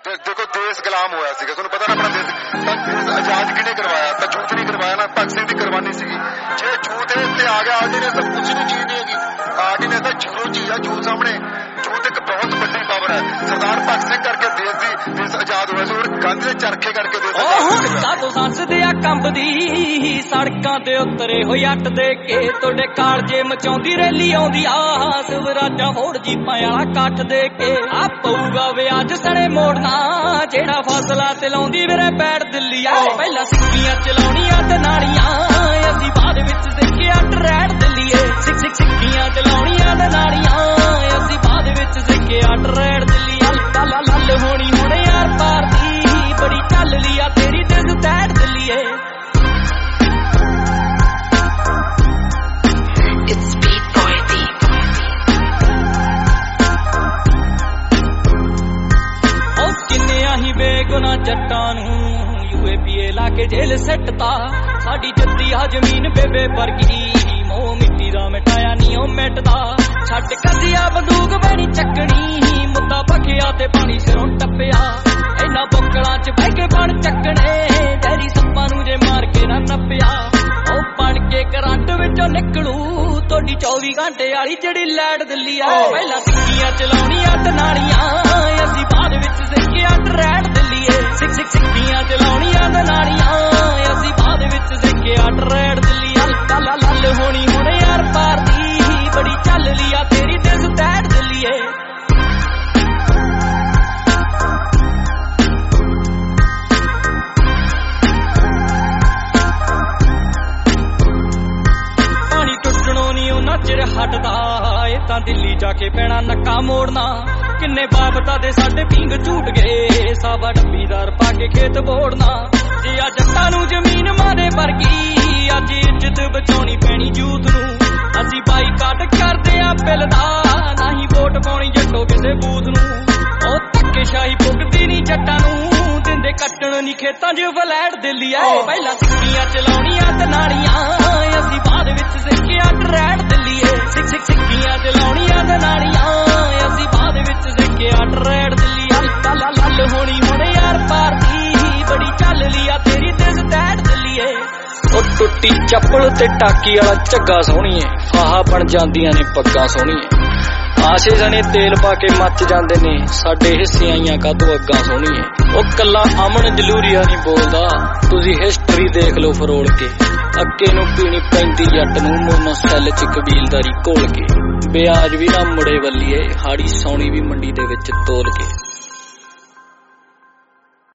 देखो देश गुलाम होया सीगा, तुहानूं पता ना अपना देश आजाद किहने करवाया, तां झूठ नहीं करवाया ना, भगत सिंह दी कुर्बानी सीगी। जे झूठ इत्थे आ गया आर्डीनेंस तां कुछ नहीं चीज नहीं हैगी, आर्डीनेंस तां जीरो चीज है झूठ सामने। झूठ एक बहुत बड़ी पावर है। सरदार भगत सिंह करके देश आजाद होया सी, और गांधी दे चरखे करके देश साडो ससदे आ कंबदी सड़कां ते उतरे होए अट दे के, तुहाडे कालजे मचाउंदी रैली आउंदी आ स्वराजा होड़ जीपां वाला कट्ठ दे के। आ पऊगा वे अज सड़े मोड़ना जेड़ा फसला ते लाउंदी मेरे पैर दिल्ली आ। पहला सिक्कियां चलाउणियां ते नाड़ियां असीं बाद विच सिक्के अट रैड़ दिल्लीए। सिक्कियां चलाउणियां ते नाड़ियां असीं बाद विच सिक्के अट रैड़ दिल्लीए। लाला लल होनी हुणे यार पार दी बड़ी चल लिया तेरी दिल तैड़ दिल्लीए। ही बेगुना जट्टां नूं UAPA ला के जेल सट्टता, साडी जद्दी आ जमीन बेबे वर्गी मोह मिट्टी दा मिटाया नी ओ मिटदा। छड्ड कसिया बंदूक बनी चकनी मुद्दा भखिया ते पानी सिरों टप्पिया। इन्हां बोकड़ां च बह के बण चकने डैरी सप्पां नूं जे मार के ना नप्पिया। ओ बण के करंट विचों निकलू तोडी 24 घंटे वाली जेड़ी लैट दिल्ली आ। पहला सिक्कियां चलाउणियां ते नाड़ियां असीं बाद विच सिक्के अट रैड़ दिल्लीए। सिक्कियां चलाउणियां ते नाड़ियां असीं बाद विच सिक्के अट रैड़ दिल्लीए। लाला लल होनी हुणे यार पार दी बड़ी चल लिया तेरी दिल तैड़ दिल्लीए। पानी टुटणों नी उन्ना चिर हटदा ए तां दिल्ली जाके पैणा नक्का मोड़ना। किन्ने बाबता दे साडे पिंग झूट गए साबा डब्बीदार पाके खेत बोड़ना। जे आ जट्टां नूं जमीन मारे वर्गी अज इज्जत बचाउणी पैणी यूथ नूं। असीं बाईकाट करदे आ बिल दा ना ही वोट पाउणी जट्टो किसे बूथ नूं। ओ धक्केशाही भुगदी नी जट्टां नूं दिंदे कट्टण नी खेतां च वलैड़ दिल्ली आ। पहला सिक्कियां चलाउणियां ते नाड़ियां असीं बाद विच सिक्के अट रैड़ दिल्लीए। सिक्कियां चलाउणियां ते नाड़ियां असीं बाद विच सिक्के अट रैड़ दिल्लीए। लाला लल होनी हुणे यार पार दी बड़ी चल लिया तेरी दिल तैड़ दिल्लीए। ओ टुੱਟੀ ਚੱਪਲ ਤੇ ਟਾਕੀ वाला ਝੱਗਾ ਸੋਹਣੀਏ, ਫਾਹਾ ਬਣ ਜਾਂਦੀਆਂ ਨੇ ਪੱਗਾਂ ਸੋਹਣੀਏ। ਆਸ਼ੇ ਜਣੇ ਤੇਲ ਪਾ ਕੇ ਮੱਚ ਜਾਂਦੇ ਨੇ ਸਾਡੇ ਹਿੱਸੇ ਆਈਆਂ ਕਾਹਤੋਂ ਅੱਗਾਂ ਸੋਹਣੀਏ। ਉਹ ਕੱਲਾ ਅਮਨ ਜਲੂਰੀਆ ਨਹੀਂ ਬੋਲਦਾ, ਤੁਸੀਂ ਹਿਸਟਰੀ ਦੇਖ ਲਓ ਫਰੋਲ ਕੇ। ਅੱਕੇ ਨੂੰ ਪੀਣੀ ਪੈਂਦੀ ਜੱਟ ਨੂੰ ਮੋਨੋ ਸੈੱਲ ਚ ਕਬੀਲਦਾਰੀ ਘੋਲ ਕੇ। ਵਿਆਜ ਵੀ ਨਾ ਮੁੜੇ ਵੱਲੀਏ ਹਾੜੀ ਸੌਣੀ ਵੀ ਮੰਡੀ ਦੇ ਵਿੱਚ ਤੋਲ ਕੇ।